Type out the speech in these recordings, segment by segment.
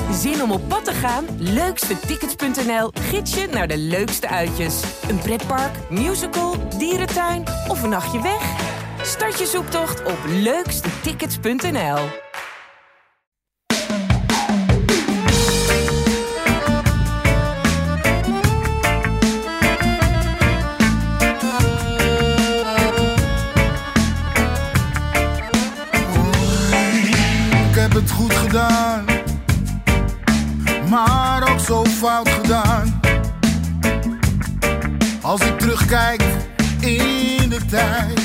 Zin om op pad te gaan? Leukstetickets.nl gids je naar de leukste uitjes. Een pretpark, musical, dierentuin of een nachtje weg? Start je zoektocht op leukstetickets.nl. Het goed gedaan, maar ook zo fout gedaan. Als ik terugkijk in de tijd,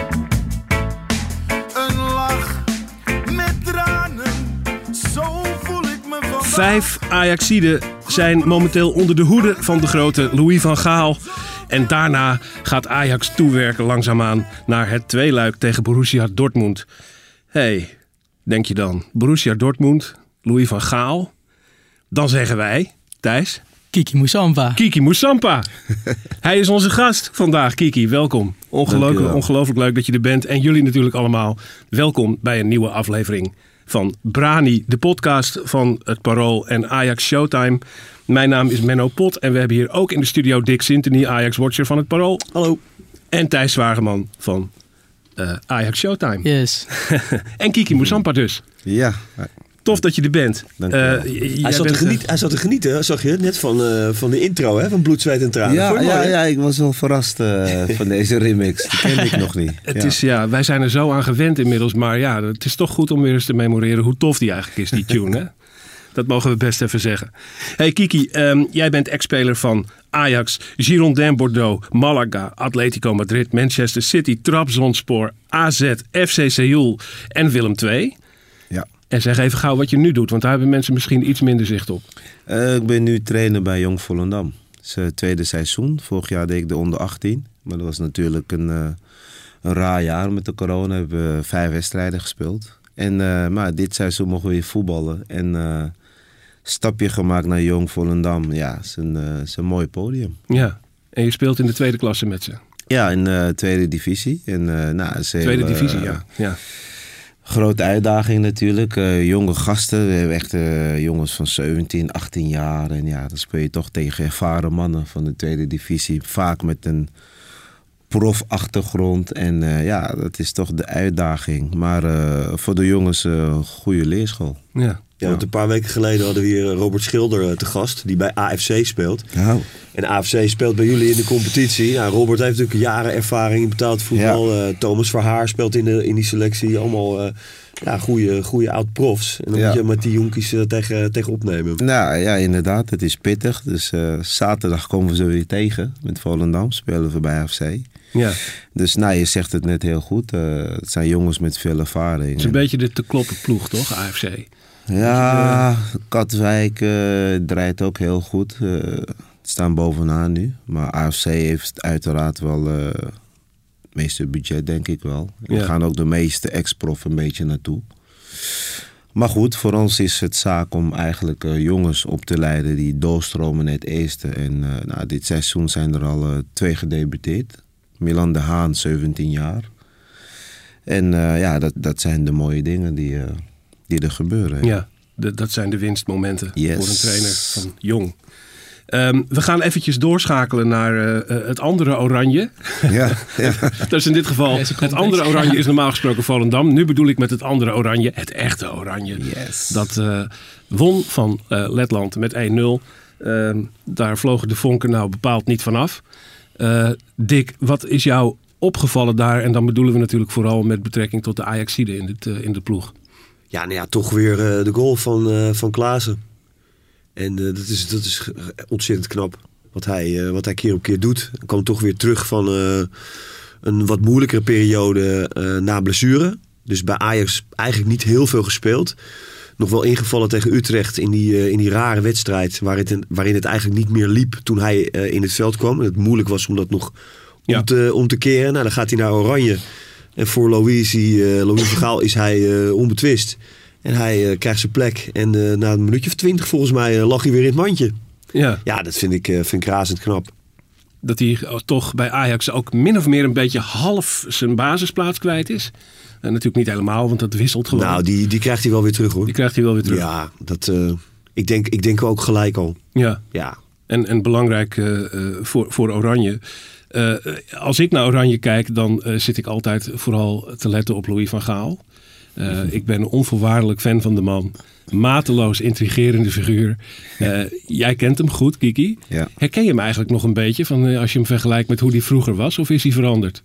een lach met tranen, zo voel ik me vandaag. 5 Ajaxiden zijn momenteel onder de hoede van de grote Louis van Gaal. En daarna gaat Ajax toewerken langzaamaan naar het tweeluik tegen Borussia Dortmund. Hey, denk je dan, Borussia Dortmund, Louis van Gaal. Dan zeggen wij, Thijs... Kiki Moussampa. Kiki Moussampa. Hij is onze gast vandaag. Kiki, welkom. Ongelooflijk leuk dat je er bent. En jullie natuurlijk allemaal. Welkom bij een nieuwe aflevering van Brani, de podcast van het Parool en Ajax Showtime. Mijn naam is Menno Pot en we hebben hier ook in de studio Dick Sintony, Ajax-watcher van het Parool. Hallo. En Thijs Zwageman van Ajax Showtime. Yes. En Kiki Moussampa dus. Ja. Tof dat je er bent. Hij zat te genieten, zag je, net van de intro, hè? Van Bloed, Zweet en Tranen. Ja, ik was wel verrast van deze remix. Die kende ik nog niet. Wij zijn er zo aan gewend inmiddels. Maar ja, het is toch goed om weer eens te memoreren hoe tof die eigenlijk is, die tune. Hè? Dat mogen we best even zeggen. Hey Kiki, jij bent ex-speler van Ajax, Girondins Bordeaux, Malaga, Atletico Madrid, Manchester City, Trabzonspor, AZ, FC Seoul en Willem II. Ja. En zeg even gauw wat je nu doet, want daar hebben mensen misschien iets minder zicht op. Ik ben nu trainer bij Jong Volendam. Het is het tweede seizoen. Vorig jaar deed ik de onder 18. Maar dat was natuurlijk een raar jaar met de corona. We hebben 5 wedstrijden gespeeld. Maar dit seizoen mogen we weer voetballen. En stapje gemaakt naar Jong Volendam. Ja, het is een mooi podium. Ja, en je speelt in de tweede klasse met ze. Ja, in de tweede divisie. Tweede divisie, ja. Grote uitdaging natuurlijk. Jonge gasten. We hebben echt jongens van 17, 18 jaar. En ja, dan speel je toch tegen ervaren mannen van de tweede divisie. Vaak met een profachtergrond. En dat is toch de uitdaging. Maar voor de jongens een goede leerschool. Ja, want een paar weken geleden hadden we hier Robert Schilder te gast, die bij AFC speelt. Oh. En AFC speelt bij jullie in de competitie. Ja, Robert heeft natuurlijk jaren ervaring in betaald voetbal. Ja. Thomas Verhaar speelt in die selectie. Allemaal goede oud-profs. En dan moet je met die jonkies tegen opnemen. Nou ja, inderdaad. Het is pittig. Dus zaterdag komen we ze weer tegen. Met Volendam spelen we bij AFC. Ja. Dus je zegt het net heel goed. Het zijn jongens met veel ervaring. Het is een beetje de te kloppen ploeg, toch, AFC? Ja, Katwijk draait ook heel goed. Staan bovenaan nu. Maar AFC heeft uiteraard wel het meeste budget, denk ik wel. Er gaan ook de meeste ex-prof een beetje naartoe. Maar goed, voor ons is het zaak om eigenlijk jongens op te leiden die doorstromen naar het eerste. En dit seizoen zijn er al 2 gedebuteerd. Milan de Haan, 17 jaar. En dat zijn de mooie dingen die er gebeuren. Ja, dat zijn de winstmomenten voor een trainer van Jong. We gaan eventjes doorschakelen naar het andere Oranje. Ja. Dat is in dit geval, het andere Oranje is normaal gesproken Volendam. Nu bedoel ik met het andere Oranje, het echte Oranje. Yes. Dat won van Letland met 1-0. Daar vlogen de vonken nou bepaald niet vanaf. Dick, wat is jou opgevallen daar? En dan bedoelen we natuurlijk vooral met betrekking tot de Ajaxiden in de ploeg. Ja, toch weer de goal van Klaassen. En dat is ontzettend knap. Wat hij keer op keer doet. Hij kwam toch weer terug van een wat moeilijkere periode na blessure. Dus bij Ajax eigenlijk niet heel veel gespeeld. Nog wel ingevallen tegen Utrecht in die rare wedstrijd. Waarin het eigenlijk niet meer liep toen hij in het veld kwam. En het moeilijk was om dat nog om te keren. Nou, dan gaat hij naar Oranje. En voor Louis van Gaal is hij onbetwist. En hij krijgt zijn plek. En na een minuutje of 20 volgens mij lag hij weer in het mandje. Ja, dat vind ik razend knap. Dat hij toch bij Ajax ook min of meer een beetje half zijn basisplaats kwijt is. En natuurlijk niet helemaal, want dat wisselt gewoon. Nou, die krijgt hij wel weer terug, hoor. Die krijgt hij wel weer terug. Ja, Ik denk ook gelijk al. Ja. Ja. En belangrijk voor Oranje. Als ik naar Oranje kijk, dan zit ik altijd vooral te letten op Louis van Gaal. Ik ben een onvoorwaardelijk fan van de man. Mateloos intrigerende figuur. Jij kent hem goed, Kiki. Ja. Herken je hem eigenlijk nog een beetje van als je hem vergelijkt met hoe hij vroeger was? Of is hij veranderd?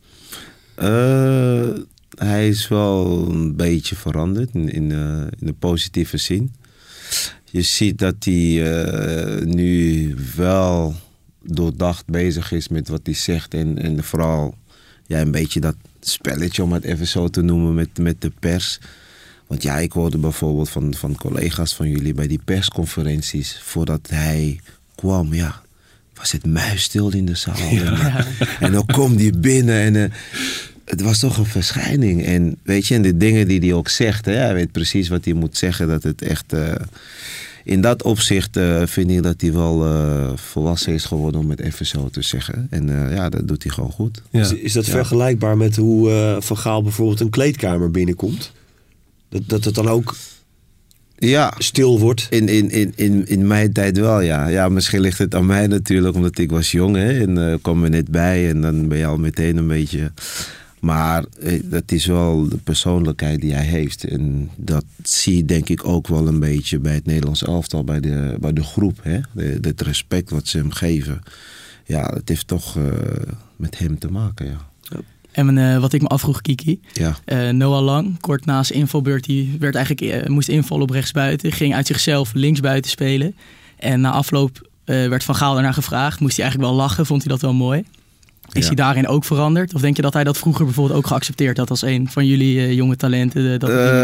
Hij is wel een beetje veranderd in de positieve zin. Je ziet dat hij nu wel doordacht bezig is met wat hij zegt. En vooral een beetje dat spelletje, om het even zo te noemen, met de pers. Want ja, ik hoorde bijvoorbeeld van collega's van jullie bij die persconferenties. Voordat hij kwam, was het muisstil in de zaal. En dan komt hij binnen en het was toch een verschijning. En weet je, en de dingen die hij ook zegt, hij weet precies wat hij moet zeggen. Dat het echt... in dat opzicht vind ik dat hij wel volwassen is geworden, om het even zo te zeggen. En dat doet hij gewoon goed. Ja. Is dat vergelijkbaar met hoe Van Gaal bijvoorbeeld een kleedkamer binnenkomt? Dat het dan ook stil wordt? In mijn tijd wel, ja. Ja, misschien ligt het aan mij natuurlijk, omdat ik was jong. Hè, en kwam er net bij en dan ben je al meteen een beetje... Maar dat is wel de persoonlijkheid die hij heeft. En dat zie je denk ik ook wel een beetje bij het Nederlands elftal, bij de groep. Hè? Het respect wat ze hem geven. Ja, het heeft toch met hem te maken, ja. En wat ik me afvroeg, Kiki. Ja. Noah Lang, kort na zijn invalbeurt, die werd eigenlijk, moest invallen op rechtsbuiten. Ging uit zichzelf linksbuiten spelen. En na afloop werd Van Gaal daarna gevraagd. Moest hij eigenlijk wel lachen, vond hij dat wel mooi. Is hij daarin ook veranderd? Of denk je dat hij dat vroeger bijvoorbeeld ook geaccepteerd had als een van jullie jonge talenten?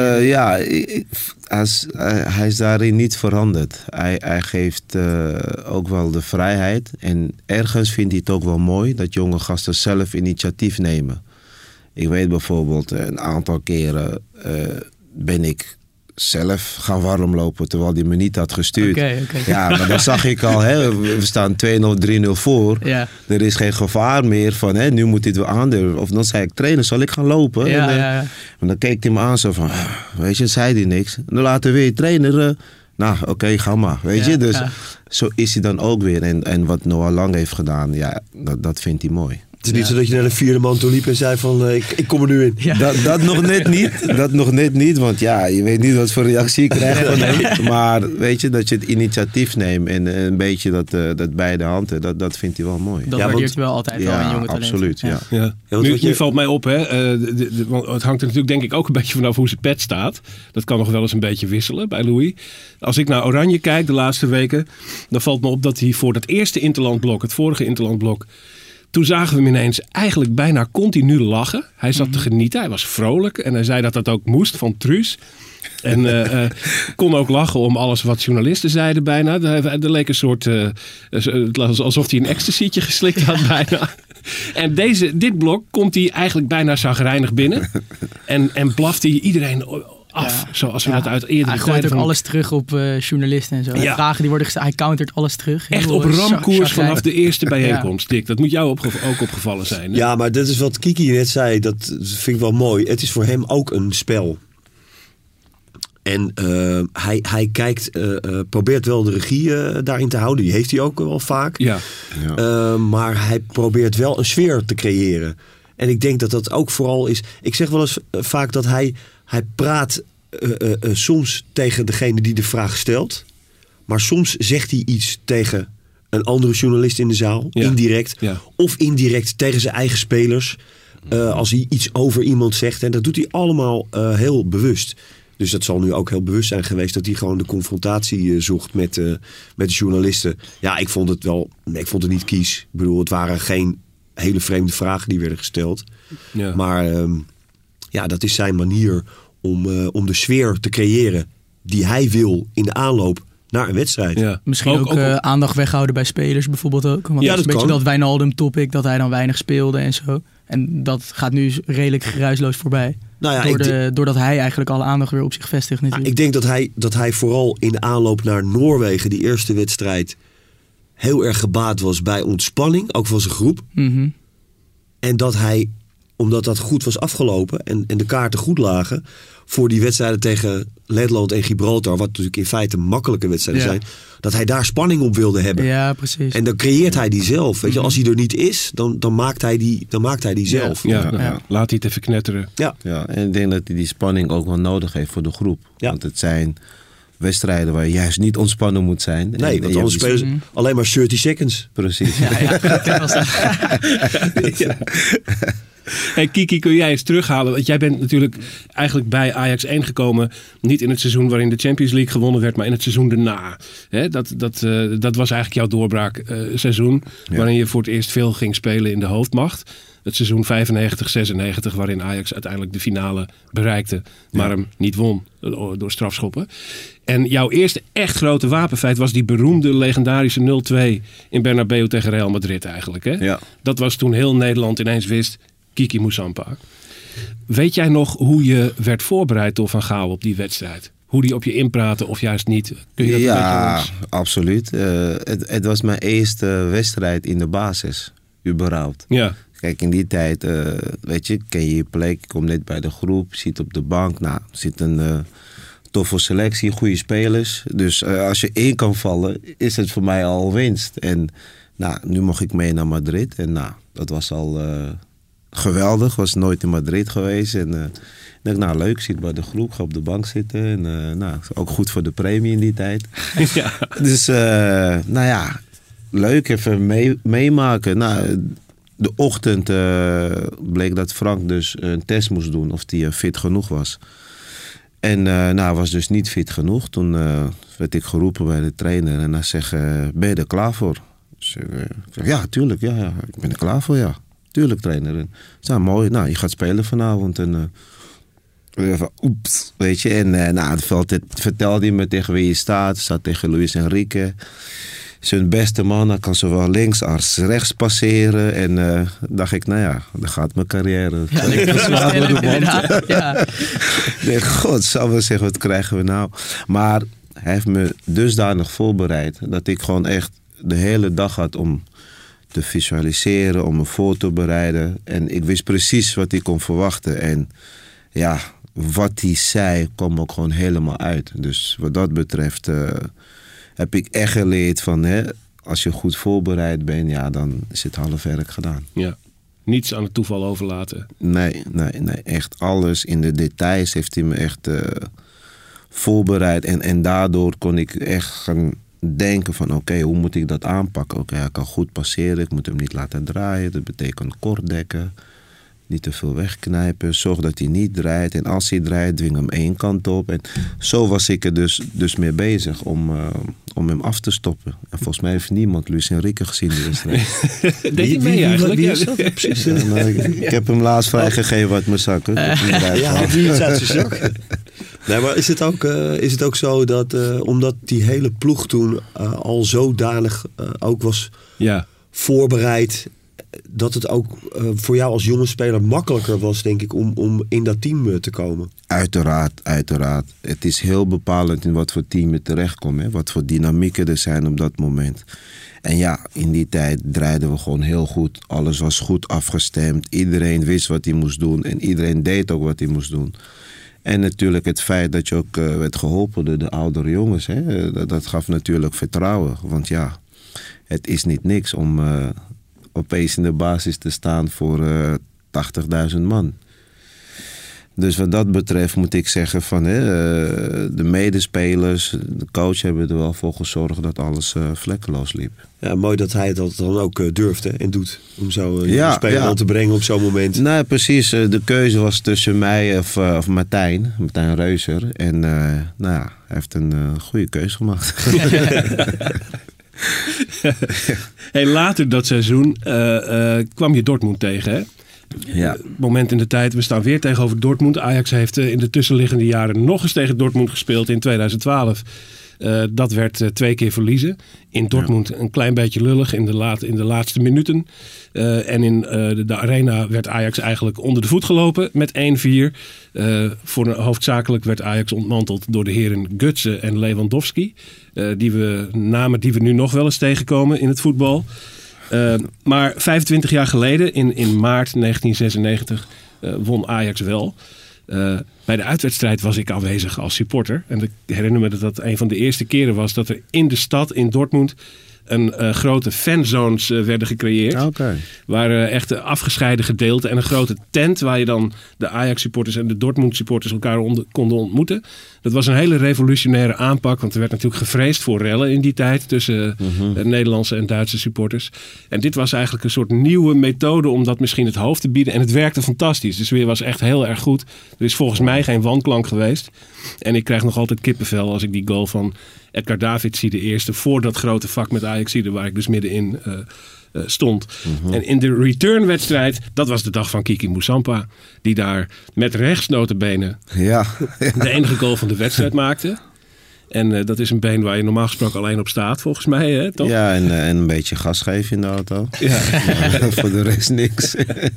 Hij is daarin niet veranderd. Hij geeft ook wel de vrijheid. En ergens vindt hij het ook wel mooi dat jonge gasten zelf initiatief nemen. Ik weet bijvoorbeeld, een aantal keren ben ik zelf gaan warmlopen terwijl hij me niet had gestuurd. Okay. Ja, maar dan zag ik al, we staan 2-0, 3-0 voor. Ja. Er is geen gevaar meer van, nu moet dit weer aandurven. Of dan zei ik, trainer, zal ik gaan lopen? En dan keek hij me aan zo van, weet je, zei hij niks. En dan later weer, trainer, oké, ga maar. Weet je, dus zo is hij dan ook weer. En wat Noah Lang heeft gedaan, dat vindt hij mooi. Het is niet zo dat je naar de vierde man toe liep en zei van ik kom er nu in. Ja. Dat nog net niet. Dat nog net niet. Want je weet niet wat voor reactie je krijgt van hem. Maar weet je, dat je het initiatief neemt en een beetje dat beide handen, dat vindt hij wel mooi. Dat waardeert hij wel altijd wel in jonge talenten. Absoluut, ja. Nu valt mij op, want het hangt er natuurlijk denk ik ook een beetje vanaf hoe zijn pet staat. Dat kan nog wel eens een beetje wisselen bij Louis. Als ik naar Oranje kijk de laatste weken, dan valt me op dat hij voor dat eerste interlandblok, het vorige interlandblok, toen zagen we hem ineens eigenlijk bijna continu lachen. Hij zat te genieten, hij was vrolijk. En hij zei dat dat ook moest van Truus. En kon ook lachen om alles wat journalisten zeiden bijna. Er leek een soort, alsof hij een ecstasytje geslikt had bijna. En dit blok komt hij eigenlijk bijna chagrijnig binnen. En blaft hij iedereen af. Zoals we dat uit eerder. Hij gooit ook alles terug op journalisten en zo. Ja. Vragen die worden gesteld, hij countert alles terug. Echt op ramkoers vanaf de eerste bijeenkomst, Dick. Dat moet jou ook opgevallen zijn. Hè? Ja, maar dat is wat Kiki net zei. Dat vind ik wel mooi. Het is voor hem ook een spel. En hij kijkt, probeert wel de regie daarin te houden. Die heeft hij ook wel vaak. Ja. Maar hij probeert wel een sfeer te creëren. En ik denk dat dat ook vooral is. Ik zeg wel eens vaak dat hij praat soms tegen degene die de vraag stelt. Maar soms zegt hij iets tegen een andere journalist in de zaal. Ja. Indirect. Ja. Of indirect tegen zijn eigen spelers. Als hij iets over iemand zegt. En dat doet hij allemaal heel bewust. Dus dat zal nu ook heel bewust zijn geweest dat hij gewoon de confrontatie zoekt met de journalisten. Ja, ik vond het niet kies. Ik bedoel, het waren geen hele vreemde vragen die werden gesteld. Ja. Maar dat is zijn manier om de sfeer te creëren die hij wil in de aanloop naar een wedstrijd. Ja. Misschien ook aandacht weghouden bij spelers bijvoorbeeld ook. Want dat is een beetje dat Wijnaldum topic, dat hij dan weinig speelde en zo. En dat gaat nu redelijk geruisloos voorbij. Nou ja, doordat hij eigenlijk alle aandacht weer op zich vestigt natuurlijk. Ik denk dat hij vooral in de aanloop naar Noorwegen, die eerste wedstrijd, heel erg gebaat was bij ontspanning, ook van zijn groep. Mm-hmm. En dat hij, omdat dat goed was afgelopen en de kaarten goed lagen, voor die wedstrijden tegen Letland en Gibraltar, wat natuurlijk in feite makkelijke wedstrijden zijn, dat hij daar spanning op wilde hebben. Ja, precies. En dan creëert hij die zelf. Weet je, als hij er niet is, dan maakt hij die zelf. Ja. Laat hij het even knetteren. Ja, en ik denk dat hij die spanning ook wel nodig heeft voor de groep. Ja. Want het zijn wedstrijden waar je juist niet ontspannen moet zijn. Nee, want anders spelen ze alleen maar 30 seconds. Precies. Hey Kiki, kun jij eens terughalen? Want jij bent natuurlijk eigenlijk bij Ajax 1 gekomen. Niet in het seizoen waarin de Champions League gewonnen werd, maar in het seizoen daarna. Hè, dat was eigenlijk jouw doorbraakseizoen. Waarin je voor het eerst veel ging spelen in de hoofdmacht. Het seizoen 95-96, waarin Ajax uiteindelijk de finale bereikte. Maar hem niet won door strafschoppen. En jouw eerste echt grote wapenfeit was die beroemde legendarische 0-2 in Bernabeu tegen Real Madrid eigenlijk. Hè? Ja. Dat was toen heel Nederland ineens wist, Kiki Moussampa. Weet jij nog hoe je werd voorbereid door Van Gaal op die wedstrijd? Hoe die op je inpraatte of juist niet? Kun je dat een beetje absoluut. Het was mijn eerste wedstrijd in de basis, überhaupt. Ja. Kijk, in die tijd, weet je, ken je je plek, je komt net bij de groep, zit op de bank. Nou, zit een toffe selectie, goede spelers. Dus als je in kan vallen, is het voor mij al winst. En nou, nu mocht ik mee naar Madrid. En nou, dat was al geweldig. Was nooit in Madrid geweest. En ik denk, nou leuk, zit bij de groep, ga op de bank zitten. En nou, ook goed voor de premie in die tijd. Ja. Dus, nou ja, leuk even meemaken. Nou, de ochtend bleek dat Frank dus een test moest doen of hij fit genoeg was. En hij was dus niet fit genoeg. Toen werd ik geroepen bij de trainer en hij zegt, ben je er klaar voor? Dus ik zeg, ja, tuurlijk, ja, ik ben er klaar voor, ja. Tuurlijk, trainer. En, nou, mooi, nou, je gaat spelen vanavond. En oeps, weet je. En nou, het vertelde hij me tegen wie je staat tegen Luis Enrique. Zijn beste man, hij kan zowel links als rechts passeren. En dacht ik, nou ja, dan gaat mijn carrière. Nee, god, zou we zeggen, wat krijgen we nou? Maar hij heeft me dusdanig voorbereid dat ik gewoon echt de hele dag had om te visualiseren, om me voor te bereiden. En ik wist precies wat ik kon verwachten. En ja, wat hij zei kwam ook gewoon helemaal uit. Dus wat dat betreft heb ik echt geleerd van, hè, als je goed voorbereid bent, ja, dan is het half werk gedaan. Ja, niets aan het toeval overlaten. Nee, echt alles in de details heeft hij me echt voorbereid. En daardoor kon ik echt gaan denken van, oké, hoe moet ik dat aanpakken? Oké, hij kan goed passeren, ik moet hem niet laten draaien. Dat betekent kort dekken, niet te veel wegknijpen, zorg dat hij niet draait. En als hij draait, dwing hem één kant op. En zo was ik er dus mee bezig om hem af te stoppen. En volgens mij heeft niemand Luis Enrique gezien. Deed hij mee eigenlijk? Wie is dat? Precies. Ja, nou, ik heb hem laatst vrijgegeven uit mijn zakken. Ja, die iets uit zijn zak. Nee, maar is het ook zo dat omdat die hele ploeg toen al zodanig ook was voorbereid, dat het ook voor jou als jonge speler makkelijker was, denk ik, om in dat team te komen? Uiteraard. Het is heel bepalend in wat voor team je terechtkomt. Hè? Wat voor dynamieken er zijn op dat moment. En ja, in die tijd draaiden we gewoon heel goed. Alles was goed afgestemd. Iedereen wist wat hij moest doen. En iedereen deed ook wat hij moest doen. En natuurlijk het feit dat je ook werd geholpen door de oudere jongens. Hè? Dat gaf natuurlijk vertrouwen. Want ja, het is niet niks om opeens in de basis te staan voor 80.000 man. Dus wat dat betreft moet ik zeggen van de medespelers, de coach hebben er wel voor gezorgd dat alles vlekkeloos liep. Ja, mooi dat hij dat dan ook durfde en doet. Om zo een speler aan te brengen op zo'n moment. Nee, precies. De keuze was tussen mij of Martijn Reuser. En nou ja, hij heeft een goede keuze gemaakt. Hey, later dat seizoen kwam je Dortmund tegen, hè? Ja. Moment in de tijd, we staan weer tegenover Dortmund. Ajax heeft in de tussenliggende jaren nog eens tegen Dortmund gespeeld in 2012. Dat werd 2 keer verliezen. In Dortmund een klein beetje lullig in de laatste minuten. En in de arena werd Ajax eigenlijk onder de voet gelopen met 1-4. Hoofdzakelijk werd Ajax ontmanteld door de heren Götze en Lewandowski. Namen die we nu nog wel eens tegenkomen in het voetbal. Maar 25 jaar geleden, in maart 1996, won Ajax wel. Bij de uitwedstrijd was ik aanwezig als supporter. En ik herinner me dat dat een van de eerste keren was dat er in de stad, in Dortmund, een grote fanzones werden gecreëerd. Oké. Waar echt afgescheiden gedeelten en een grote tent waar je dan de Ajax-supporters en de Dortmund-supporters elkaar konden ontmoeten. Dat was een hele revolutionaire aanpak, want er werd natuurlijk gevreesd voor rellen in die tijd tussen Nederlandse en Duitse supporters. En dit was eigenlijk een soort nieuwe methode om dat misschien het hoofd te bieden. En het werkte fantastisch. De sfeer was echt heel erg goed. Er is volgens mij geen wanklank geweest. En ik krijg nog altijd kippenvel als ik die goal van Edgar Davids zie, de eerste, voor dat grote vak met Ajaxide, waar ik dus middenin stond. En in de returnwedstrijd, dat was de dag van Kiki Moussampa, die daar met rechts notabene de enige goal van de wedstrijd maakte. En dat is een been waar je normaal gesproken alleen op staat, volgens mij, hè, toch? Ja, en een beetje gas geven in de auto. Ja. Maar voor de rest niks.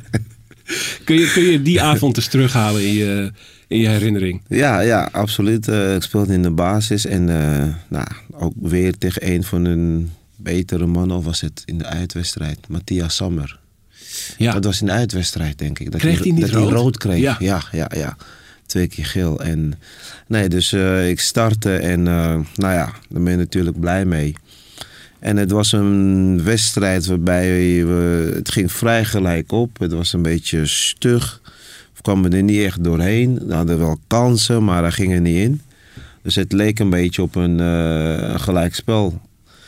Kun je die avond eens terughalen in je herinnering? Ja, absoluut. Ik speelde in de basis en ook weer tegen een van hun betere mannen, of was het in de uitwedstrijd, Matthias Sammer. Ja. Dat was in de uitwedstrijd, denk ik. Kreeg hij niet rood? Rood kreeg. Ja. 2 keer geel. En dus ik startte en daar ben je natuurlijk blij mee. En het was een wedstrijd waarbij het ging vrij gelijk op. Het was een beetje stug. We kwamen er niet echt doorheen. We hadden wel kansen, maar daar gingen niet in. Dus het leek een beetje op een gelijkspel.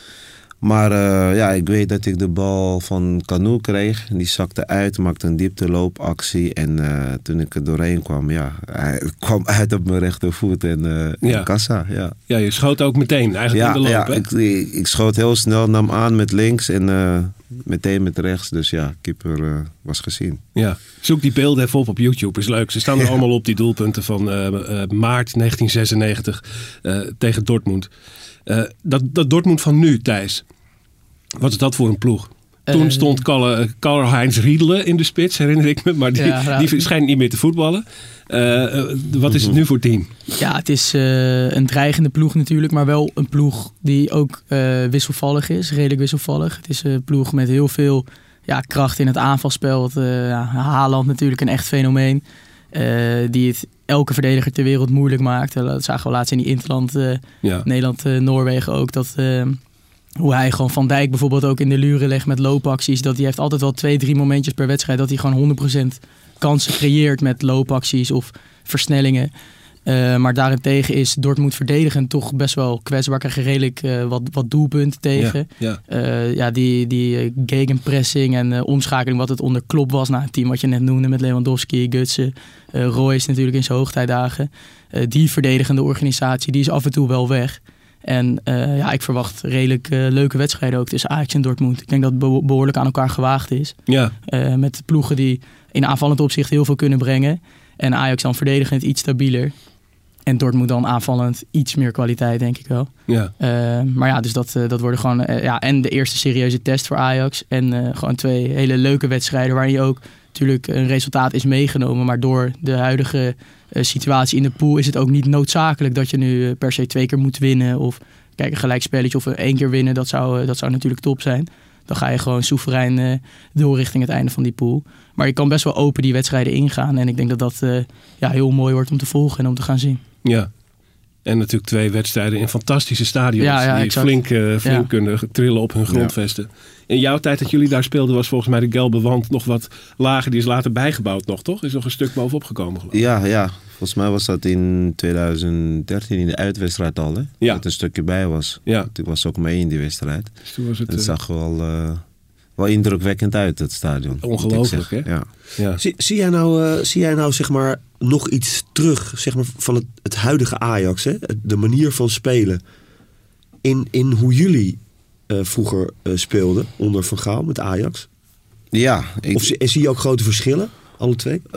Maar ik weet dat ik de bal van Canu kreeg. Die zakte uit, maakte een diepteloopactie. En toen ik er doorheen kwam, hij kwam uit op mijn rechtervoet en kassa. Ja. Ja, je schoot ook meteen eigenlijk in de loop, hè? Ik schoot heel snel, nam aan met links en meteen met rechts. Dus keeper was gezien. Ja. Zoek die beelden even op YouTube, is leuk. Ze staan er allemaal op, die doelpunten van maart 1996 tegen Dortmund. Dat Dortmund van nu, Thijs. Wat is dat voor een ploeg? Toen stond Karl-Heinz Riedle in de spits, herinner ik me. Maar die schijnt niet meer te voetballen. Wat is het nu voor team? Ja, het is een dreigende ploeg natuurlijk. Maar wel een ploeg die ook wisselvallig is. Redelijk wisselvallig. Het is een ploeg met heel veel kracht in het aanvalspel. Haaland natuurlijk een echt fenomeen. Die het elke verdediger ter wereld moeilijk maakt. Dat zagen we laatst in die Interland, Nederland, Noorwegen ook. Hoe hij gewoon Van Dijk bijvoorbeeld ook in de luren legt met loopacties. Dat hij heeft altijd wel 2-3 momentjes per wedstrijd dat hij gewoon 100% kansen creëert met loopacties of versnellingen. Maar daarentegen is Dortmund verdedigend toch best wel kwetsbaar. Krijg je redelijk wat doelpunten tegen. Die gegenpressing en omschakeling wat het onder Klopp was. Het team wat je net noemde met Lewandowski, Götze, Royce natuurlijk in zijn hoogtijdagen. Die verdedigende organisatie die is af en toe wel weg. En ik verwacht redelijk leuke wedstrijden ook tussen Ajax en Dortmund. Ik denk dat het behoorlijk aan elkaar gewaagd is. Ja. Met ploegen die in aanvallend opzicht heel veel kunnen brengen. En Ajax dan verdedigend iets stabieler. En Dortmund dan aanvallend iets meer kwaliteit, denk ik wel. Ja. Dus dat worden gewoon... en de eerste serieuze test voor Ajax. En gewoon 2 hele leuke wedstrijden waarin je ook natuurlijk een resultaat is meegenomen. Maar door de huidige situatie in de pool is het ook niet noodzakelijk dat je nu per se 2 keer moet winnen. Of kijk, een gelijkspelletje of 1 keer winnen, dat zou natuurlijk top zijn. Dan ga je gewoon soeverein door richting het einde van die pool. Maar je kan best wel open die wedstrijden ingaan. En ik denk dat heel mooi wordt om te volgen en om te gaan zien. Ja. En natuurlijk 2 wedstrijden in fantastische stadions. Die flink kunnen trillen op hun grondvesten. Ja. In jouw tijd dat jullie daar speelden was volgens mij de gelbe wand nog wat lager. Die is later bijgebouwd nog, toch? Is nog een stuk bovenop gekomen, geloof ik. Ja. Volgens mij was dat in 2013 in de uitwedstrijd al. Hè? Ja. Dat een stukje bij was. Ja. Ik was ook mee in die wedstrijd. Dus toen was het zag wel indrukwekkend uit, het stadion. Ongelooflijk, hè? Ja. Zie jij nou zeg maar nog iets terug zeg maar, van het huidige Ajax? Hè? De manier van spelen in hoe jullie vroeger speelden onder Van Gaal met Ajax? Ja. Of zie je ook grote verschillen, alle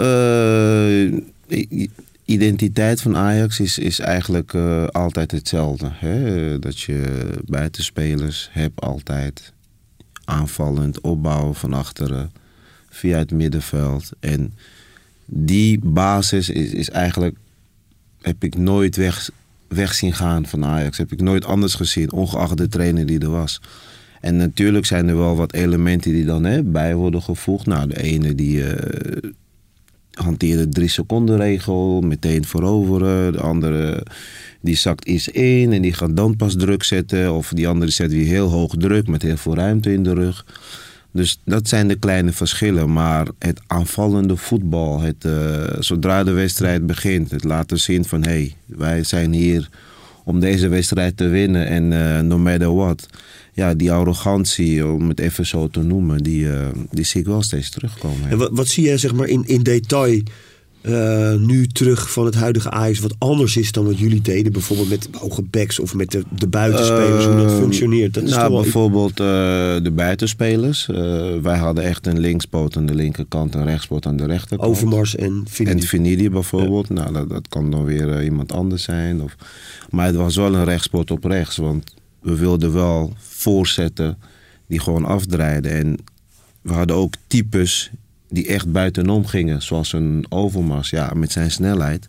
2? Identiteit van Ajax is eigenlijk altijd hetzelfde. Hè? Dat je buitenspelers hebt altijd. Aanvallend, opbouwen van achteren, via het middenveld. En die basis is eigenlijk, heb ik nooit weg zien gaan van Ajax. Heb ik nooit anders gezien, ongeacht de trainer die er was. En natuurlijk zijn er wel wat elementen die dan bij worden gevoegd. Nou, de ene hanteerde de 3 seconden regel, meteen veroveren. De andere die zakt eerst in en die gaat dan pas druk zetten. Of die andere zet weer heel hoog druk met heel veel ruimte in de rug. Dus dat zijn de kleine verschillen. Maar het aanvallende voetbal, zodra de wedstrijd begint, het laten zien van wij zijn hier om deze wedstrijd te winnen en no matter what. Ja, die arrogantie, om het even zo te noemen, die zie ik wel steeds terugkomen. En wat zie jij zeg maar in detail nu terug van het huidige Ajax wat anders is dan wat jullie deden? Bijvoorbeeld met hoge backs of met de buitenspelers, hoe dat functioneert. Dat is bijvoorbeeld de buitenspelers. Wij hadden echt een linkspoot aan de linkerkant en rechtspoot aan de rechterkant. Overmars en Finidi. En Finidi bijvoorbeeld. Ja. Nou, dat kan dan weer iemand anders zijn. Maar het was wel een rechtspoot op rechts, want we wilden wel voorzetten die gewoon afdraaiden. En we hadden ook types die echt buitenom gingen, zoals een Overmars, met zijn snelheid.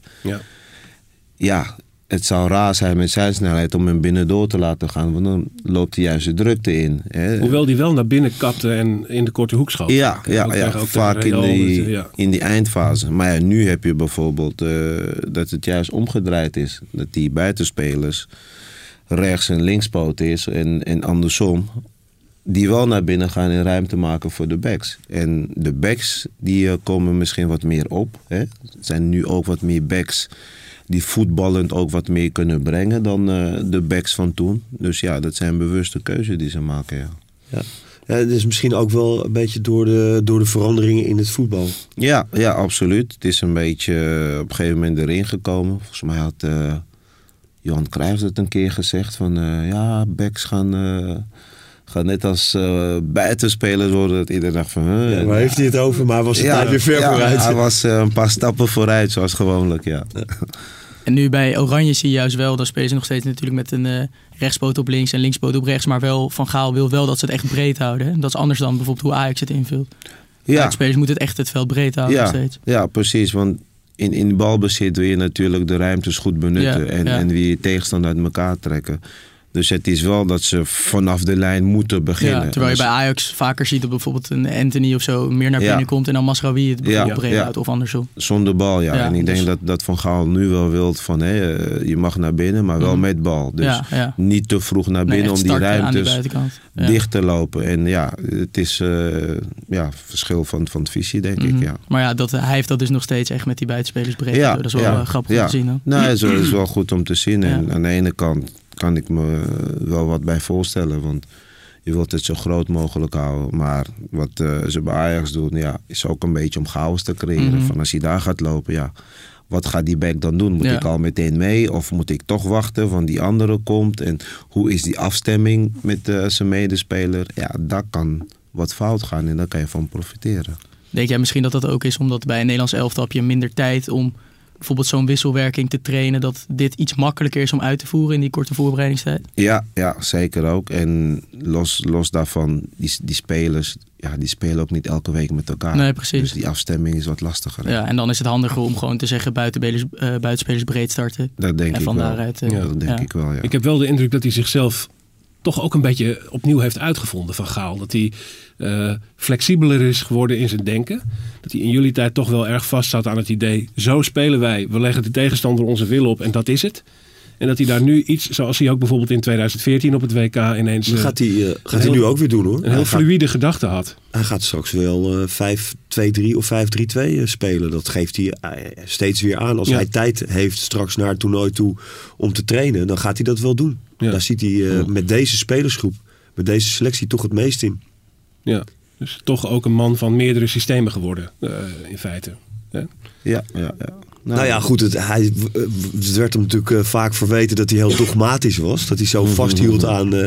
Ja, het zou raar zijn met zijn snelheid om hem binnendoor te laten gaan, want dan loopt hij juist de drukte in. Hè. Hoewel die wel naar binnen kapte en in de korte hoek schoot. Ja, vaak in die eindfase. Maar nu heb je bijvoorbeeld dat het juist omgedraaid is. Dat die buitenspelers rechts- en linkspoot is en andersom, die wel naar binnen gaan en ruimte maken voor de backs. En de backs die komen misschien wat meer op. Hè. Er zijn nu ook wat meer backs die voetballend ook wat meer kunnen brengen dan de backs van toen. Dus ja, dat zijn bewuste keuzes die ze maken. Ja, het is misschien ook wel een beetje door de veranderingen in het voetbal. Ja, absoluut. Het is een beetje op een gegeven moment erin gekomen. Volgens mij had Johan Cruijff het een keer gezegd van backs gaan net als buitenspelers worden. Dat iedereen dacht van... waar heeft hij het over? Maar was het weer ver vooruit? Hij was een paar stappen vooruit, zoals gewoonlijk, En nu bij Oranje zie je juist wel, dan spelen ze nog steeds natuurlijk met een rechtspoot op links en linkspoot op rechts. Maar wel, Van Gaal wil wel dat ze het echt breed houden. Hè? Dat is anders dan bijvoorbeeld hoe Ajax het invult. Ja. Spelers moeten het echt het veld breed houden nog steeds. Ja, precies. Want in balbezit wil je natuurlijk de ruimtes goed benutten. En wil je tegenstander uit elkaar trekken. Dus het is wel dat ze vanaf de lijn moeten beginnen. Ja, terwijl je bij Ajax vaker ziet dat bijvoorbeeld een Anthony of zo meer naar binnen komt en dan Masraoui het bijvoorbeeld breed houdt of andersom. Zonder bal, En ik denk dat Van Gaal nu wel wilt van je mag naar binnen, maar wel met bal. Dus niet te vroeg naar binnen om die ruimtes dicht te lopen. En het is verschil van visie, denk ik. Ja. Maar hij heeft dat dus nog steeds echt met die buitenspelers breed. Dat is wel grappig om te zien. Nou, het is wel goed om te zien. En aan de ene kant kan ik me wel wat bij voorstellen. Want je wilt het zo groot mogelijk houden. Maar wat ze bij Ajax doen, is ook een beetje om chaos te creëren. Van als hij daar gaat lopen, wat gaat die back dan doen? Moet ik al meteen mee? Of moet ik toch wachten van die andere komt? En hoe is die afstemming met zijn medespeler? Ja, daar kan wat fout gaan en daar kan je van profiteren. Denk jij misschien dat ook is omdat bij een Nederlands elftal heb je minder tijd om bijvoorbeeld zo'n wisselwerking te trainen, dat dit iets makkelijker is om uit te voeren in die korte voorbereidingstijd? Ja, zeker ook. En los daarvan, die spelers, die spelen ook niet elke week met elkaar. Nee, precies. Dus die afstemming is wat lastiger. Ja, en dan is het handiger om gewoon te zeggen buitenspelers breed starten. Dat denk ik wel. Daaruit, dat denk ik wel, Ik heb wel de indruk dat hij zichzelf toch ook een beetje opnieuw heeft uitgevonden, Van Gaal. Dat hij flexibeler is geworden in zijn denken. Dat hij in jullie tijd toch wel erg vast zat aan het idee, zo spelen wij, we leggen de tegenstander onze wil op en dat is het. En dat hij daar nu iets, zoals hij ook bijvoorbeeld in 2014 op het WK ineens... Dat gaat hij nu ook weer doen, hoor. Een heel fluïde gedachte had. Hij gaat straks wel 5-2-3 of 5-3-2 spelen. Dat geeft hij steeds weer aan. Als hij tijd heeft straks naar het toernooi toe om te trainen, dan gaat hij dat wel doen. Ja. Daar ziet hij met deze spelersgroep, met deze selectie toch het meest in. Ja, dus toch ook een man van meerdere systemen geworden, in feite. Ja. Nou ja, goed, het werd hem natuurlijk vaak verweten dat hij heel dogmatisch was. Dat hij zo vasthield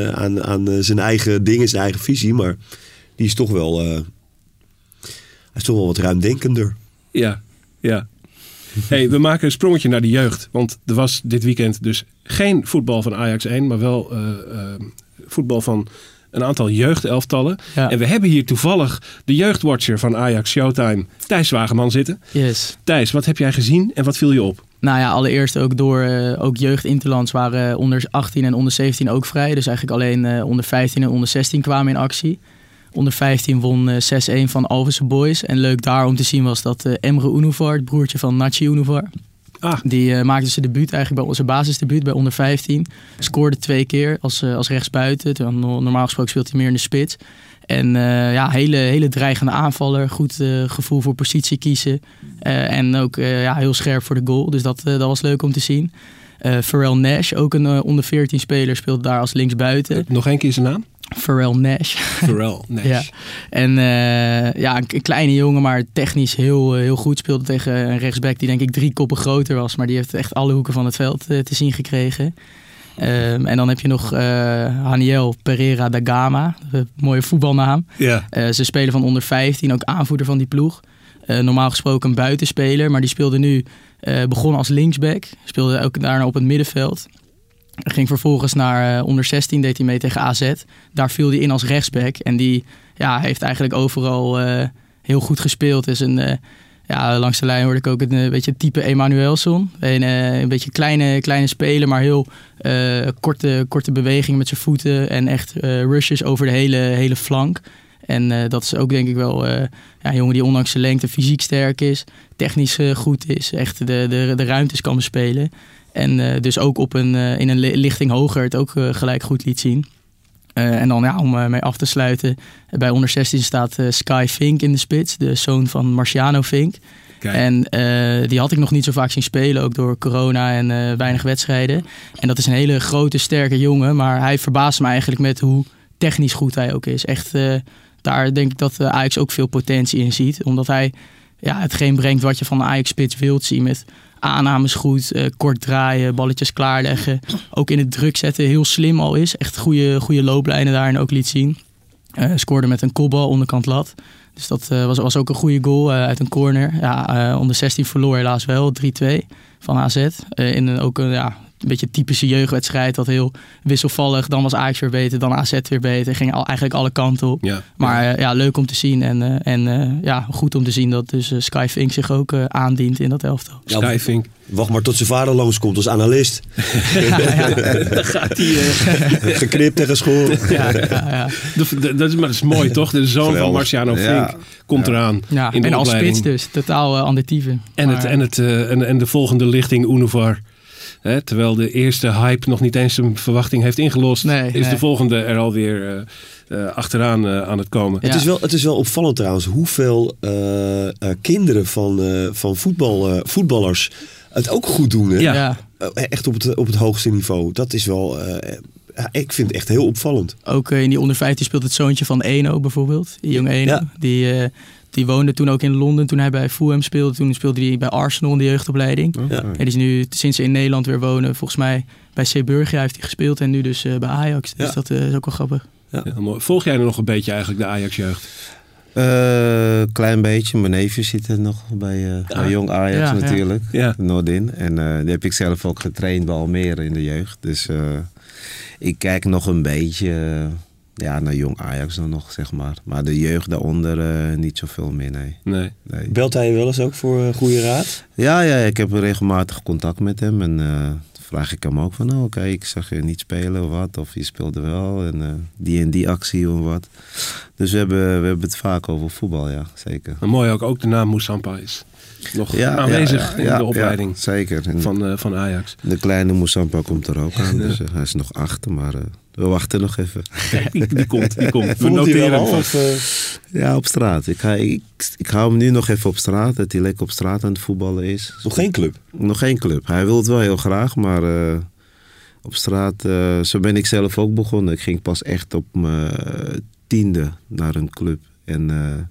aan zijn eigen dingen, zijn eigen visie. Maar die is toch wel, hij is toch wel wat ruimdenkender. Ja. Hey, we maken een sprongetje naar de jeugd. Want er was dit weekend dus geen voetbal van Ajax 1, maar wel voetbal van een aantal jeugdelftallen. Ja. En we hebben hier toevallig de jeugdwatcher van Ajax Showtime, Thijs Wageman, zitten. Yes. Thijs, wat heb jij gezien en wat viel je op? Nou ja, allereerst ook ook jeugdinterlands waren onder 18 en onder 17 ook vrij. Dus eigenlijk alleen onder 15 en onder 16 kwamen in actie. Onder 15 won 6-1 van Alphense Boys. En leuk daar om te zien was dat Emre Unuvar, het broertje van Nachi Unuvar... Die maakte zijn debuut eigenlijk bij onze basisdebuut bij onder 15. Scoorde 2 keer als rechtsbuiten. Normaal gesproken speelt hij meer in de spits. En hele dreigende aanvaller. Goed gevoel voor positie kiezen. En ook heel scherp voor de goal. Dus dat was leuk om te zien. Pharrell Nash, ook een onder 14 speler, speelt daar als linksbuiten. Nog één keer zijn naam? Pharrell Nash. Pharrell Nash. Ja. En een kleine jongen, maar technisch heel goed. Speelde tegen een rechtsback die denk ik 3 koppen groter was. Maar die heeft echt alle hoeken van het veld te zien gekregen. En dan heb je nog Haniel Pereira da Gama. Mooie voetbalnaam. Ja. Ze spelen van onder 15, ook aanvoerder van die ploeg. Normaal gesproken een buitenspeler, maar die speelde nu... begon als linksback. Speelde ook daarna op het middenveld. Ging vervolgens naar onder 16, deed hij mee tegen AZ. Daar viel hij in als rechtsback. En die heeft eigenlijk overal heel goed gespeeld. Dus langs de lijn hoorde ik ook een beetje het type Emanuelsson. Een beetje kleine speler, maar heel korte bewegingen met zijn voeten. En echt rushes over de hele flank. En dat is ook denk ik wel een jongen die ondanks zijn lengte fysiek sterk is. Technisch goed is. Echt de ruimtes kan bespelen. En dus ook in een lichting hoger het ook gelijk goed liet zien. En dan om mee af te sluiten. Bij onder 16 staat Sky Fink in de spits. De zoon van Marciano Fink. Kijk. En die had ik nog niet zo vaak zien spelen. Ook door corona en weinig wedstrijden. En dat is een hele grote, sterke jongen. Maar hij verbaast me eigenlijk met hoe technisch goed hij ook is. Echt... Daar denk ik dat Ajax ook veel potentie in ziet. Omdat hij hetgeen brengt wat je van de Ajax-spits wilt zien. Met aannames goed, kort draaien, balletjes klaarleggen. Ook in het druk zetten heel slim al is. Echt goede looplijnen daarin ook liet zien. Scoorde met een kopbal onderkant lat. Dus dat was ook een goede goal uit een corner. Onder 16 verloor helaas wel, 3-2 van AZ. Ook een beetje typische jeugdwedstrijd. Dat heel wisselvallig. Dan was Ajax weer beter, dan AZ weer beter. Ging eigenlijk alle kanten op. Ja. Maar leuk om te zien. En goed om te zien dat dus Sky Fink zich ook aandient in dat elftal. Sky Fink. Wacht maar tot zijn vader langskomt als analist. Dan gaat hij... Geknipt tegen school. Ja. Dat is mooi, toch? De zoon van Marciano Fink komt eraan in de en opleiding. als spits dus. Totaal anditieve. En de volgende lichting, Unuvar. Terwijl de eerste hype nog niet eens een verwachting heeft ingelost... is de volgende er alweer achteraan aan het komen. Ja. Het is wel opvallend trouwens hoeveel kinderen van voetballers het ook goed doen. Hè? Ja. Echt op het hoogste niveau. Dat is wel... ik vind het echt heel opvallend. Ook in die onder 15 speelt het zoontje van Eno bijvoorbeeld. Die jonge Eno. Ja. Die woonde toen ook in Londen toen hij bij Fulham speelde. Toen speelde hij bij Arsenal in de jeugdopleiding. Ja. En die is nu sinds ze in Nederland weer wonen. Volgens mij bij Zeeburgia heeft hij gespeeld. En nu dus bij Ajax. Dus dat is ook wel grappig. Ja. Ja, volg jij er nog een beetje eigenlijk de Ajax-jeugd? Klein beetje. Mijn neefje zit er nog bij Jong Ajax natuurlijk. Ja. Noordin. En die heb ik zelf ook getraind bij Almere in de jeugd. Dus ik kijk nog een beetje... naar Jong Ajax dan nog, zeg maar. Maar de jeugd daaronder niet zoveel meer, nee. Belt hij wel eens ook voor goede raad? Ja, ik heb regelmatig contact met hem. En vraag ik hem ook van, oké, ik zag je niet spelen of wat. Of je speelde wel. En die actie of wat. Dus we hebben het vaak over voetbal, ja, zeker. En mooi ook de naam Moussampa is nog aanwezig in de opleiding. Ja, zeker. Van Ajax. De kleine Moussampa komt er ook aan. Dus hij is nog 8, maar... we wachten nog even. Die komt. We noteren hem. Ja, op straat. Ik hou hem nu nog even op straat. Dat hij lekker op straat aan het voetballen is. Nog geen club? Nog geen club. Hij wil het wel heel graag, maar op straat... zo ben ik zelf ook begonnen. Ik ging pas echt op mijn 10e naar een club. En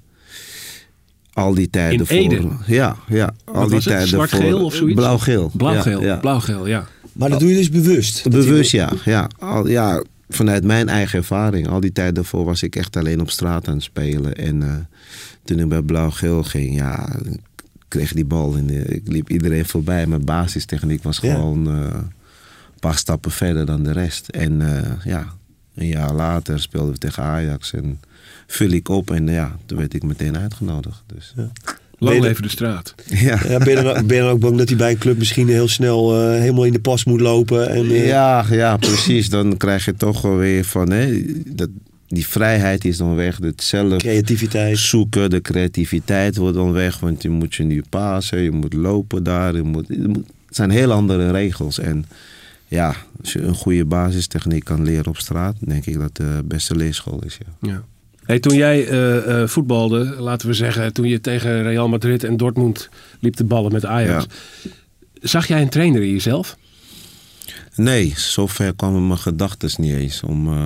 al die tijden in Ede? Ja. Al die tijden zwart-geel of zoiets? Blauw-geel. Blauw-geel, ja. Maar dat doe je dus bewust? Bewust, ja. Vanuit mijn eigen ervaring. Al die tijd daarvoor was ik echt alleen op straat aan het spelen. En toen ik bij Blauw-Geel ging, kreeg die bal. En ik liep iedereen voorbij. Mijn basistechniek was gewoon een paar stappen verder dan de rest. En een jaar later speelden we tegen Ajax. En vul ik op en toen werd ik meteen uitgenodigd. Dus, Lang leven de straat. Ja. Ben je dan ook bang dat hij bij een club misschien heel snel helemaal in de pas moet lopen? En, Ja, precies. Dan krijg je toch wel weer van... die vrijheid is dan weg. Het zelf Creativiteit. zoeken, de creativiteit wordt dan weg. Want je moet je nu pasen, je moet lopen daar. Het zijn heel andere regels. En ja, als je een goede basistechniek kan leren op straat, denk ik dat de beste leerschool is. Ja. Ja. Hey, toen jij voetbalde, laten we zeggen, toen je tegen Real Madrid en Dortmund liep te ballen met Ajax. Ja. Zag jij een trainer in jezelf? Nee, zover kwamen mijn gedachten niet eens.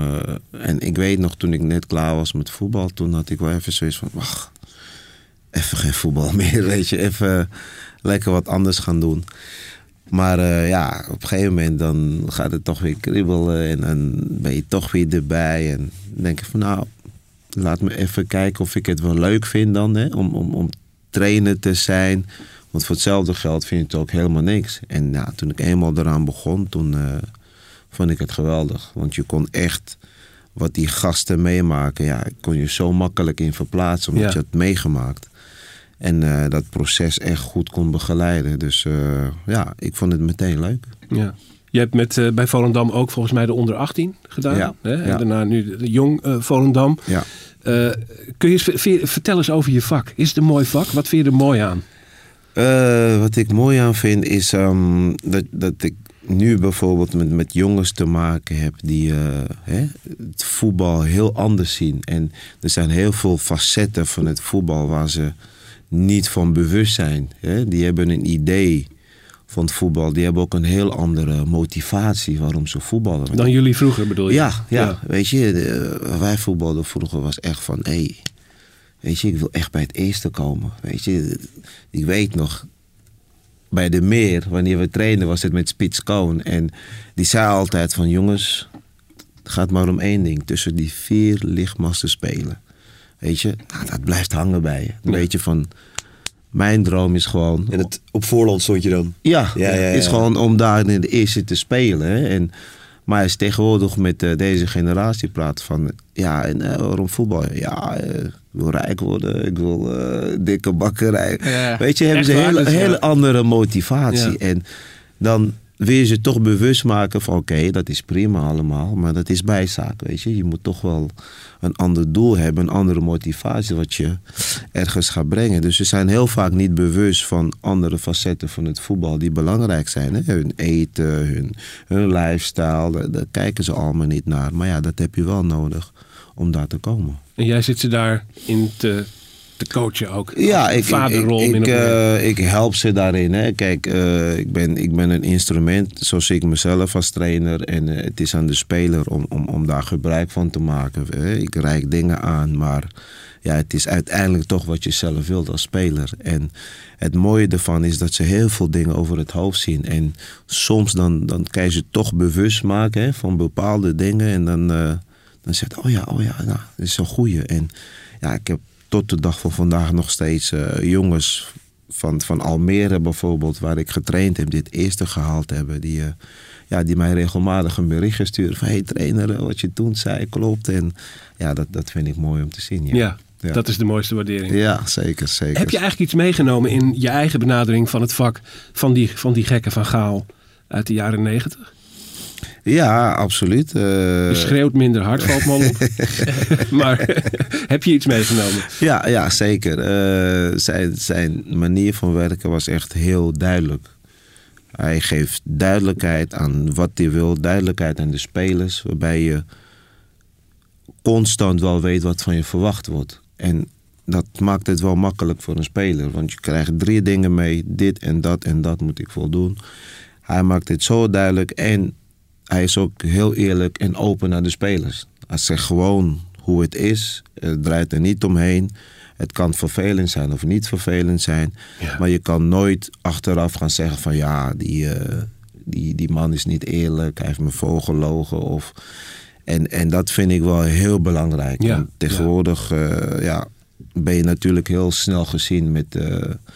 En ik weet nog, toen ik net klaar was met voetbal, toen had ik wel even zoiets van, wacht, even geen voetbal meer, weet je. Even lekker wat anders gaan doen. Maar op een gegeven moment dan gaat het toch weer kriebelen en dan ben je toch weer erbij. En dan denk ik van, nou, laat me even kijken of ik het wel leuk vind dan, hè, om trainer te zijn. Want voor hetzelfde geld vind je het ook helemaal niks. En ja, toen ik eenmaal eraan begon, toen vond ik het geweldig. Want je kon echt wat die gasten meemaken. Ja, kon je zo makkelijk in verplaatsen, omdat je het meegemaakt. En dat proces echt goed kon begeleiden. Dus ik vond het meteen leuk. Ja. Je hebt bij Volendam ook volgens mij de onder 18 gedaan. Ja. Hè? En daarna nu de jong Volendam. Ja. Kun je vertel eens over je vak. Is het een mooi vak? Wat vind je er mooi aan? Wat ik mooi aan vind is dat ik nu bijvoorbeeld met jongens te maken heb die het voetbal heel anders zien. En er zijn heel veel facetten van het voetbal waar ze niet van bewust zijn. Hè? Die hebben een idee van het voetbal. Die hebben ook een heel andere motivatie waarom ze voetballen. Dan jullie vroeger bedoel je? Ja. Weet je, wij voetbalden vroeger was echt van, weet je, ik wil echt bij het eerste komen. Weet je, ik weet nog, bij de Meer, wanneer we trainen, was het met Spits Koon. En die zei altijd van, jongens, het gaat maar om één ding. Tussen die 4 lichtmasten spelen. Weet je, dat blijft hangen bij je. Een beetje van, mijn droom is gewoon... En op voorland stond je dan? Ja. Is gewoon om daar in de eerste te spelen. Hè? Maar als tegenwoordig met deze generatie praat van... Ja, en waarom voetbal? Ja, ik wil rijk worden. Ik wil dikke bakkerij. Ja. Weet je, hebben ze een hele andere motivatie. Ja. En dan wil je ze toch bewust maken van... Oké, dat is prima allemaal, maar dat is bijzaak. Weet je, je moet toch wel een ander doel hebben. Een andere motivatie wat je ergens gaat brengen. Dus ze zijn heel vaak niet bewust van andere facetten van het voetbal... die belangrijk zijn. Hè? Hun eten, hun lifestyle. Daar kijken ze allemaal niet naar. Maar ja, dat heb je wel nodig om daar te komen. En jij zit ze daarin te coachen ook? Ja, vaderrol. Ik help ze daarin. Hè. Kijk, ik ben een instrument, zo zie ik mezelf als trainer. En het is aan de speler om daar gebruik van te maken. Ik reik dingen aan, maar ja, het is uiteindelijk toch wat je zelf wilt als speler. En het mooie ervan is dat ze heel veel dingen over het hoofd zien. En soms dan kan je ze toch bewust maken, hè, van bepaalde dingen. En dan zegt oh ja, nou, dat is een goeie. En ja, ik heb tot de dag van vandaag nog steeds jongens van Almere bijvoorbeeld, waar ik getraind heb, die het eerste gehaald hebben, die mij regelmatig een berichtje sturen van, hey trainer, wat je toen zei klopt. En ja, dat vind ik mooi om te zien. Ja, dat is de mooiste waardering. Ja, zeker. Heb je eigenlijk iets meegenomen in je eigen benadering van het vak van die gekken van Gaal uit de jaren 90? Ja, absoluut. Je schreeuwt minder hard, valt me al op. Maar heb je iets meegenomen? Ja, zeker. Zijn manier van werken was echt heel duidelijk. Hij geeft duidelijkheid aan wat hij wil, duidelijkheid aan de spelers, waarbij je constant wel weet wat van je verwacht wordt. En dat maakt het wel makkelijk voor een speler, want je krijgt 3 dingen mee, dit en dat moet ik voldoen. Hij maakt het zo duidelijk en hij is ook heel eerlijk en open naar de spelers. Hij zegt gewoon hoe het is. Het draait er niet omheen. Het kan vervelend zijn of niet vervelend zijn. Ja. Maar je kan nooit achteraf gaan zeggen van ja, die man is niet eerlijk. Hij heeft me voorgelogen. En dat vind ik wel heel belangrijk. Ja. Tegenwoordig ben je natuurlijk heel snel gezien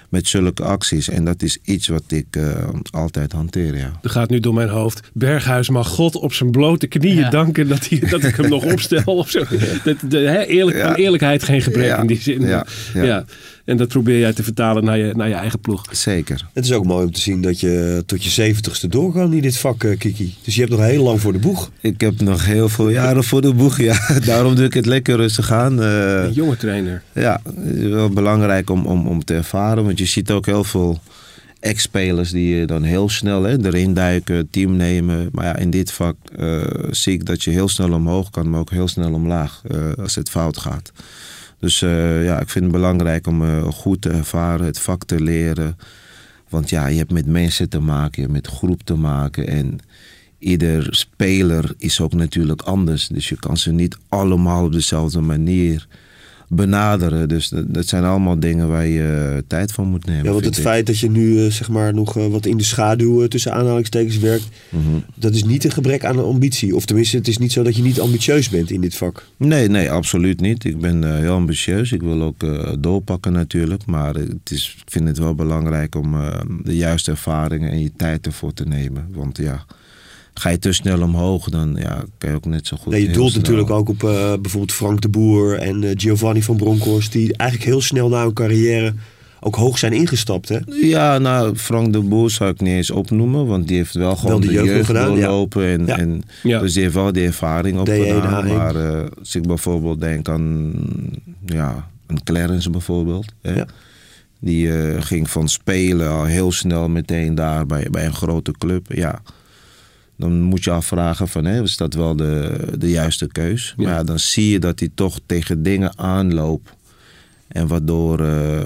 met zulke acties. En dat is iets wat ik altijd hanteer, ja. Er gaat nu door mijn hoofd. Berghuis mag God op zijn blote knieën danken dat ik hem nog opstel. Of zo. Aan eerlijkheid geen gebrek in die zin. Ja. En dat probeer jij te vertalen naar je eigen ploeg. Zeker. Het is ook mooi om te zien dat je tot je 70ste doorgaat in dit vak, Kiki. Dus je hebt nog heel lang voor de boeg. Ik heb nog heel veel jaren voor de boeg, ja. Daarom doe ik het lekker rustig aan. Een jonge trainer. Ja, het is wel belangrijk om te ervaren. Want je ziet ook heel veel ex-spelers die dan heel snel erin duiken, team nemen. Maar ja, in dit vak zie ik dat je heel snel omhoog kan, maar ook heel snel omlaag als het fout gaat. Dus ik vind het belangrijk om goed te ervaren, het vak te leren. Want ja, je hebt met mensen te maken, je hebt met groep te maken. En ieder speler is ook natuurlijk anders. Dus je kan ze niet allemaal op dezelfde manier benaderen. Dus dat zijn allemaal dingen waar je tijd van moet nemen. Ja, want het feit dat je nu nog wat in de schaduw tussen aanhalingstekens werkt, dat is niet een gebrek aan ambitie. Of tenminste, het is niet zo dat je niet ambitieus bent in dit vak. Nee, absoluut niet. Ik ben heel ambitieus. Ik wil ook doorpakken natuurlijk. Maar ik vind het wel belangrijk om de juiste ervaringen en je tijd ervoor te nemen. Want ja, ga je te snel omhoog, dan kan je ook net zo goed. Nee, je doelt natuurlijk ook op bijvoorbeeld Frank de Boer en Giovanni van Bronckhorst, die eigenlijk heel snel na hun carrière ook hoog zijn ingestapt, hè? Ja, nou, Frank de Boer zou ik niet eens opnoemen, want die heeft wel gewoon de jeugd gedaan, doorlopen. Dus die heeft wel die ervaring opgedaan. Maar als ik bijvoorbeeld denk aan een Clarence bijvoorbeeld, hè? Ja. Die ging van spelen al heel snel meteen daar bij een grote club. Ja. Dan moet je afvragen van, is dat wel de juiste keus? Ja. Maar dan zie je dat hij toch tegen dingen aanloopt. En waardoor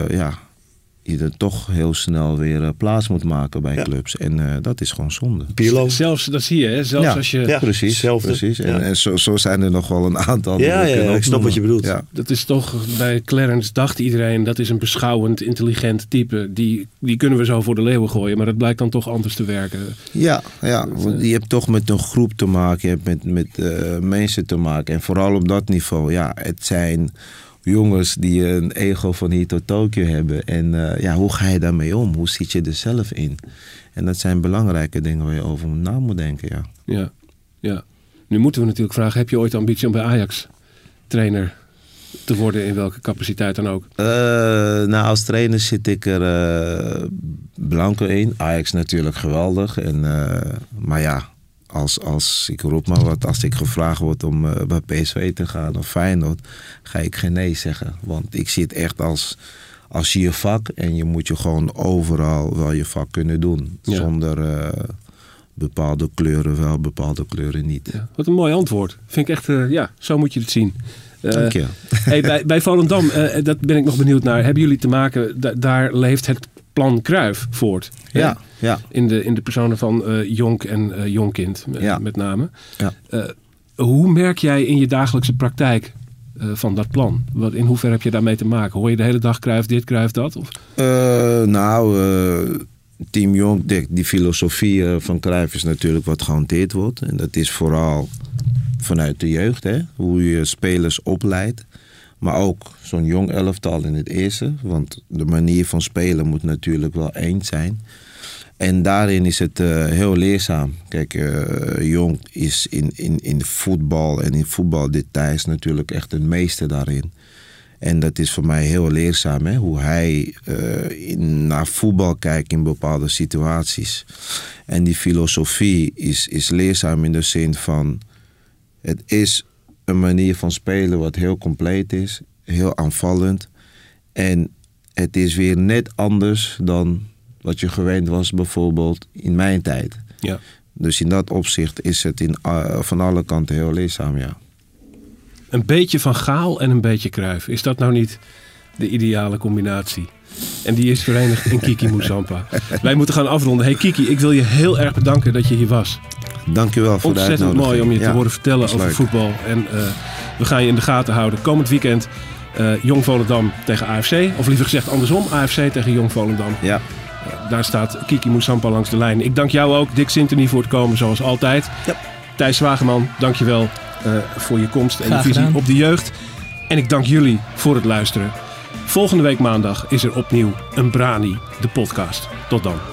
je er toch heel snel weer plaats moet maken bij clubs. En dat is gewoon zonde. Pirlo. Zelfs, dat zie je, hè? Zelfs als je... Ja, precies. Ja. En zo zijn er nog wel een aantal. Ja, ik snap wat je bedoelt. Ja. Dat is toch, bij Clarence dacht iedereen, dat is een beschouwend, intelligent type. Die kunnen we zo voor de leeuwen gooien. Maar dat blijkt dan toch anders te werken. Ja. Want je hebt toch met een groep te maken. Je hebt met mensen te maken. En vooral op dat niveau. Ja, het zijn jongens die een ego van hier tot Tokio hebben. En hoe ga je daarmee om? Hoe zit je er zelf in? En dat zijn belangrijke dingen waar je over na moet denken, Ja. Nu moeten we natuurlijk vragen, heb je ooit de ambitie om bij Ajax trainer te worden, in welke capaciteit dan ook? Als trainer zit ik er blanco in. Ajax natuurlijk geweldig. Maar ja, als ik roep maar wat, als ik gevraagd word om bij PSV te gaan of Feyenoord, ga ik geen nee zeggen. Want ik zie het echt als je vak en je moet je gewoon overal wel je vak kunnen doen. Ja. Zonder bepaalde kleuren wel, bepaalde kleuren niet. Ja, wat een mooi antwoord. Vind ik echt, zo moet je het zien. Dank je. Bij Volendam, dat ben ik nog benieuwd naar. Hebben jullie te maken, daar leeft het plan Cruijff voort? Ja. In de personen van Jonk en Jonkind met name. Ja. Hoe merk jij in je dagelijkse praktijk van dat plan? In hoeverre heb je daarmee te maken? Hoor je de hele dag Cruijff dit, Cruijff dat? Of? Team Jonk, die filosofie van Cruijff is natuurlijk wat gehanteerd wordt. En dat is vooral vanuit de jeugd, hoe je spelers opleidt. Maar ook zo'n jong elftal in het eerste. Want de manier van spelen moet natuurlijk wel één zijn. En daarin is het heel leerzaam. Kijk, Jong is in voetbal en in voetbaldetails natuurlijk echt een meester daarin. En dat is voor mij heel leerzaam, hoe hij naar voetbal kijkt in bepaalde situaties. En die filosofie is leerzaam in de zin van, het is een manier van spelen wat heel compleet is, heel aanvallend. En het is weer net anders dan wat je gewend was bijvoorbeeld in mijn tijd. Ja. Dus in dat opzicht is het van alle kanten heel leerzaam, ja. Een beetje Van Gaal en een beetje Cruijff. Is dat nou niet de ideale combinatie? En die is verenigd in Kiki Moussampa. Wij moeten gaan afronden. Hey Kiki, ik wil je heel erg bedanken dat je hier was. Dank je wel voor de uitnodiging. Ontzettend mooi om je te horen vertellen over voetbal. En we gaan je in de gaten houden. Komend weekend Jong Volendam tegen AFC. Of liever gezegd andersom. AFC tegen Jong Volendam. Ja. Daar staat Kiki Moussampa langs de lijn. Ik dank jou ook, Dick Sintony, voor het komen zoals altijd. Ja. Thijs Zwageman, dank je wel voor je komst en Graag je visie gedaan. op de jeugd. En ik dank jullie voor het luisteren. Volgende week maandag is er opnieuw een Brani, de podcast. Tot dan.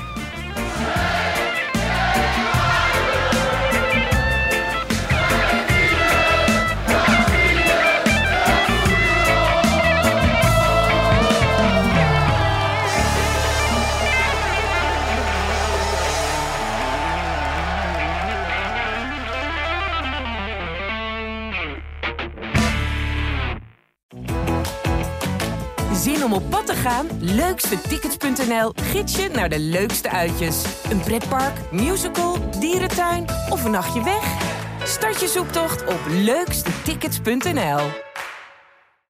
Zin om op pad te gaan? Leukstetickets.nl gids je naar de leukste uitjes. Een pretpark, musical, dierentuin of een nachtje weg? Start je zoektocht op leukstetickets.nl.